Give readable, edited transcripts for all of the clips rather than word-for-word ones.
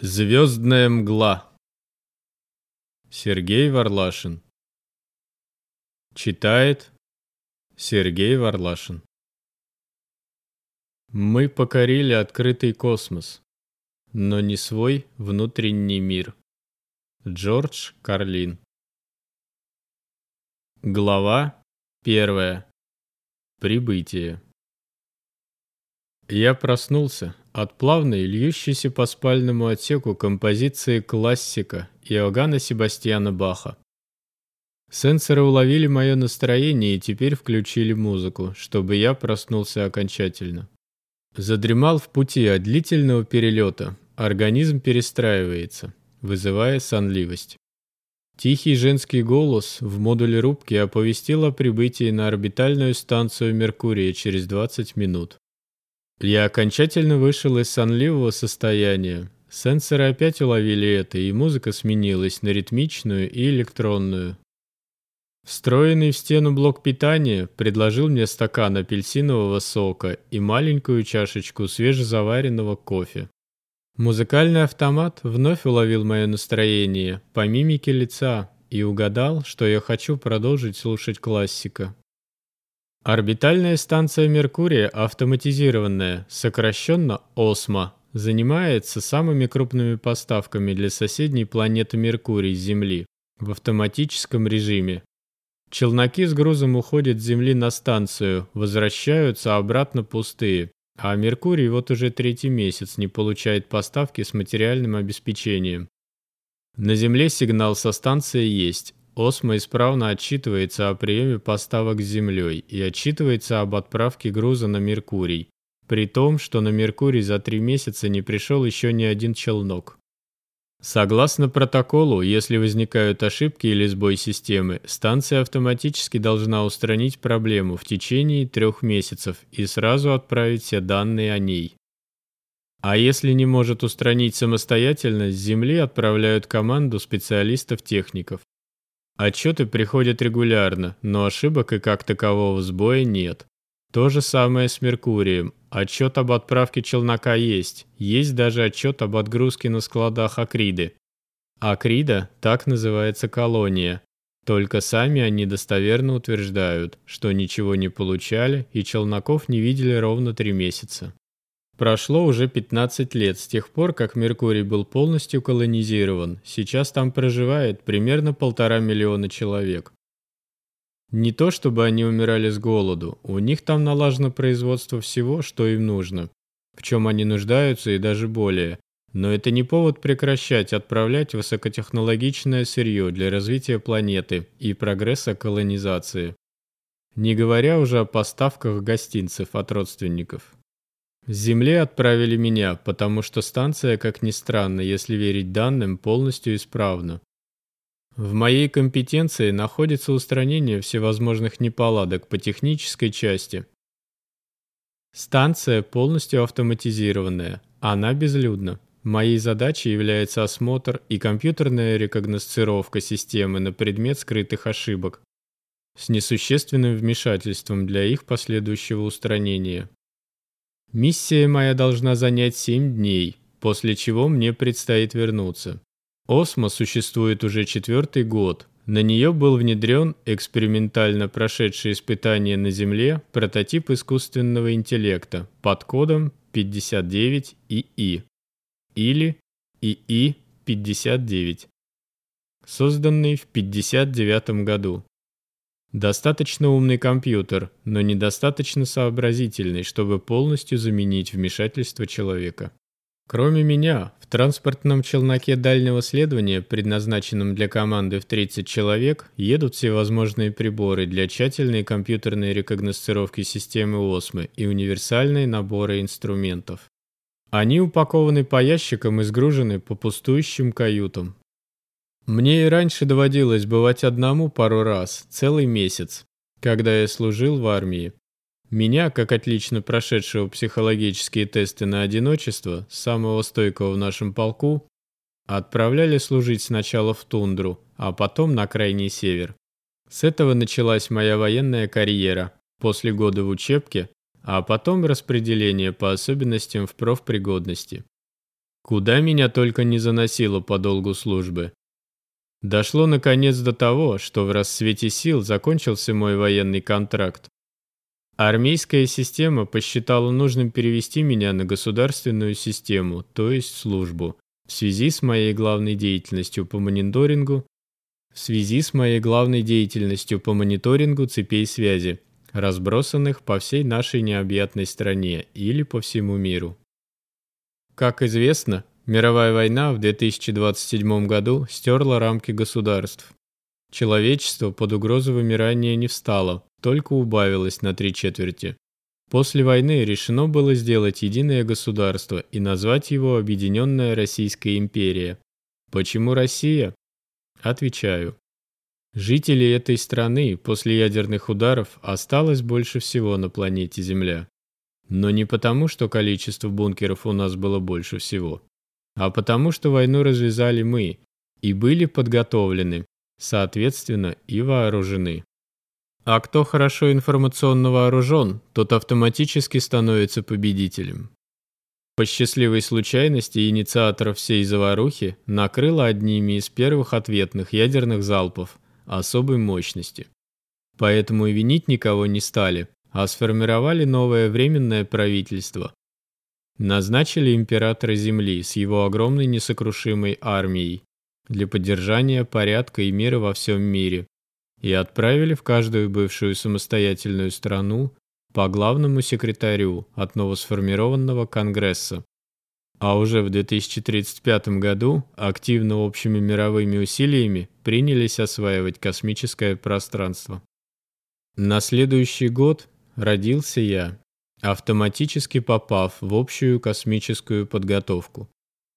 Звездная мгла. Сергей Варлашин. Читает Сергей Варлашин. Мы покорили открытый космос, но не свой внутренний мир. Джордж Карлин. Глава 1. Прибытие. Я проснулся от плавной, льющейся по спальному отсеку композиции классика Иоганна Себастьяна Баха. Сенсоры уловили мое настроение и теперь включили музыку, чтобы я проснулся окончательно. Задремал в пути от длительного перелета, организм перестраивается, вызывая сонливость. Тихий женский голос в модуле рубки оповестил о прибытии на орбитальную станцию Меркурия через 20 минут. Я окончательно вышел из сонливого состояния. Сенсоры опять уловили это, и музыка сменилась на ритмичную и электронную. Встроенный в стену блок питания предложил мне стакан апельсинового сока и маленькую чашечку свежезаваренного кофе. Музыкальный автомат вновь уловил мое настроение по мимике лица и угадал, что я хочу продолжить слушать классика. Орбитальная станция Меркурия, автоматизированная, сокращенно ОСМО, занимается самыми крупными поставками для соседней планеты Меркурий с Земли в автоматическом режиме. Челноки с грузом уходят с Земли на станцию, возвращаются обратно пустые, а Меркурий вот уже 3-й месяц не получает поставки с материальным обеспечением. На Земле сигнал со станции есть. ОСМО исправно отчитывается о приеме поставок с Землей и отчитывается об отправке груза на Меркурий, при том, что на Меркурий за 3 месяца не пришел еще ни один челнок. Согласно протоколу, если возникают ошибки или сбой системы, станция автоматически должна устранить проблему в течение 3 месяцев и сразу отправить все данные о ней. А если не может устранить самостоятельно, с Земли отправляют команду специалистов-техников. Отчеты приходят регулярно, но ошибок и как такового сбоя нет. То же самое с Меркурием. Отчет об отправке челнока есть. Есть даже отчет об отгрузке на складах Акриды. Акрида – так называется колония. Только сами они достоверно утверждают, что ничего не получали и челноков не видели ровно 3 месяца. Прошло уже 15 лет с тех пор, как Меркурий был полностью колонизирован. Сейчас там проживает примерно 1,5 миллиона человек. Не то чтобы они умирали с голоду, у них там налажено производство всего, что им нужно, в чем они нуждаются и даже более. Но это не повод прекращать отправлять высокотехнологичное сырье для развития планеты и прогресса колонизации. Не говоря уже о поставках гостинцев от родственников. С Земли отправили меня, потому что станция, как ни странно, если верить данным, полностью исправна. В моей компетенции находится устранение всевозможных неполадок по технической части. Станция полностью автоматизированная, она безлюдна. Моей задачей является осмотр и компьютерная рекогносцировка системы на предмет скрытых ошибок с несущественным вмешательством для их последующего устранения. Миссия моя должна занять 7 дней, после чего мне предстоит вернуться. ОСМО существует уже 4-й год. На нее был внедрен экспериментально прошедший испытания на Земле прототип искусственного интеллекта под кодом 59ИИ или ИИ-59, созданный в 1959 году. Достаточно умный компьютер, но недостаточно сообразительный, чтобы полностью заменить вмешательство человека. Кроме меня, в транспортном челноке дальнего следования, предназначенном для команды в 30 человек, едут всевозможные приборы для тщательной компьютерной рекогносцировки системы ОСМО и универсальные наборы инструментов. Они упакованы по ящикам и сгружены по пустующим каютам. Мне и раньше доводилось бывать одному пару раз, целый месяц, когда я служил в армии. Меня, как отлично прошедшего психологические тесты на одиночество, самого стойкого в нашем полку, отправляли служить сначала в тундру, а потом на крайний север. С этого началась моя военная карьера, после года в учебке, а потом распределение по особенностям в профпригодности. Куда меня только не заносило по долгу службы. Дошло наконец до того, что в расцвете сил закончился мой военный контракт. Армейская система посчитала нужным перевести меня на государственную систему, то есть службу, в связи с моей главной деятельностью по мониторингу цепей связи, разбросанных по всей нашей необъятной стране или по всему миру. Как известно, мировая война в 2027 году стерла рамки государств. Человечество под угрозу вымирания не встало, только убавилось на 3/4. После войны решено было сделать единое государство и назвать его Объединенная Российская империя. Почему Россия? Отвечаю. Жителей этой страны после ядерных ударов осталось больше всего на планете Земля. Но не потому, что количество бункеров у нас было больше всего, а потому, что войну развязали мы и были подготовлены, соответственно, и вооружены. А кто хорошо информационно вооружен, тот автоматически становится победителем. По счастливой случайности инициаторов всей заварухи накрыло одними из первых ответных ядерных залпов особой мощности. Поэтому и винить никого не стали, а сформировали новое временное правительство. Назначили императора Земли с его огромной несокрушимой армией для поддержания порядка и мира во всем мире и отправили в каждую бывшую самостоятельную страну по главному секретарю от новосформированного Конгресса. А уже в 2035 году активно общими мировыми усилиями принялись осваивать космическое пространство. На следующий год родился я, автоматически попав в общую космическую подготовку.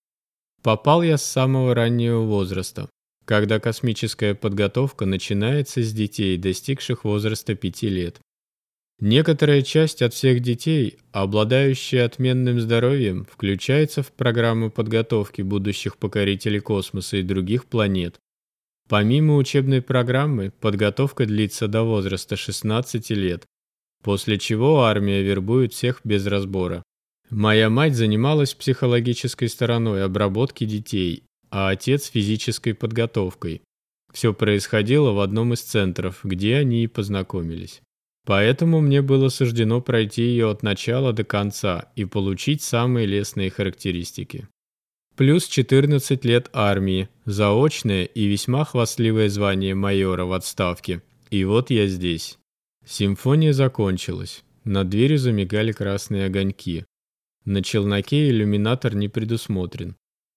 Попал я с самого раннего возраста, когда космическая подготовка начинается с детей, достигших возраста 5 лет. Некоторая часть от всех детей, обладающая отменным здоровьем, включается в программу подготовки будущих покорителей космоса и других планет. Помимо учебной программы, подготовка длится до возраста 16 лет, после чего армия вербует всех без разбора. Моя мать занималась психологической стороной обработки детей, а отец физической подготовкой. Все происходило в одном из центров, где они и познакомились. Поэтому мне было суждено пройти ее от начала до конца и получить самые лестные характеристики. Плюс 14 лет армии, заочное и весьма хвастливое звание майора в отставке. И вот я здесь. Симфония закончилась. Над дверью замигали красные огоньки. На челноке иллюминатор не предусмотрен.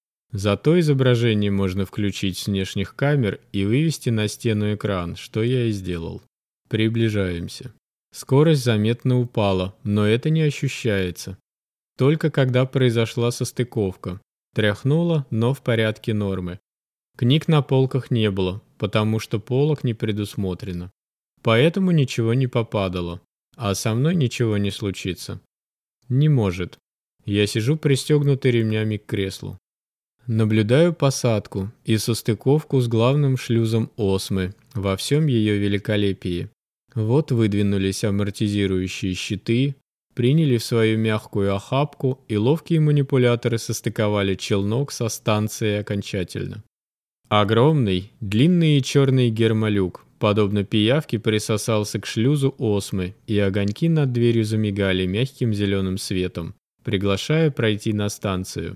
Зато изображение можно включить с внешних камер и вывести на стену экран, что я и сделал. Приближаемся. Скорость заметно упала, но это не ощущается. Только когда произошла состыковка. Тряхнуло, но в порядке нормы. Книг на полках не было, потому что полок не предусмотрено. Поэтому ничего не попадало. А со мной ничего не случится. Не может. Я сижу пристегнутый ремнями к креслу. Наблюдаю посадку и состыковку с главным шлюзом Осмы во всем ее великолепии. Вот выдвинулись амортизирующие щиты, приняли в свою мягкую охапку, и ловкие манипуляторы состыковали челнок со станцией окончательно. Огромный, длинный и черный гермолюк, подобно пиявке, присосался к шлюзу Осмы, и огоньки над дверью замигали мягким зеленым светом, приглашая пройти на станцию.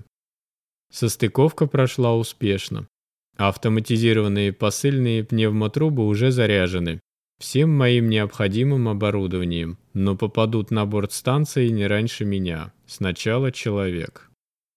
Состыковка прошла успешно. Автоматизированные посыльные пневмотрубы уже заряжены всем моим необходимым оборудованием, но попадут на борт станции не раньше меня. Сначала человек.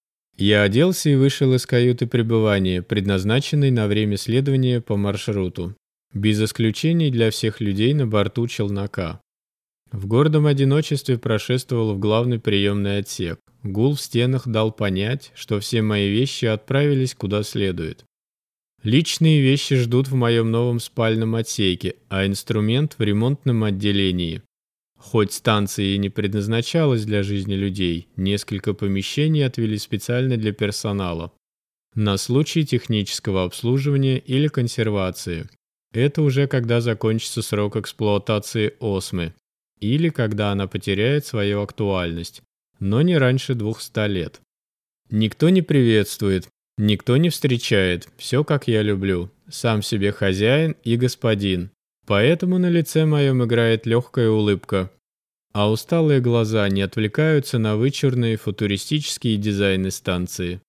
Я оделся и вышел из каюты пребывания, предназначенной на время следования по маршруту, без исключений для всех людей на борту челнока. В гордом одиночестве прошествовал в главный приемный отсек. Гул в стенах дал понять, что все мои вещи отправились куда следует. Личные вещи ждут в моем новом спальном отсеке, а инструмент в ремонтном отделении. Хоть станция и не предназначалась для жизни людей, несколько помещений отвели специально для персонала. На случай технического обслуживания или консервации. Это уже когда закончится срок эксплуатации Осмы. Или когда она потеряет свою актуальность. Но не раньше 200 лет. Никто не приветствует, никто не встречает, все как я люблю. Сам себе хозяин и господин. Поэтому на лице моем играет легкая улыбка. А усталые глаза не отвлекаются на вычурные футуристические дизайны станции.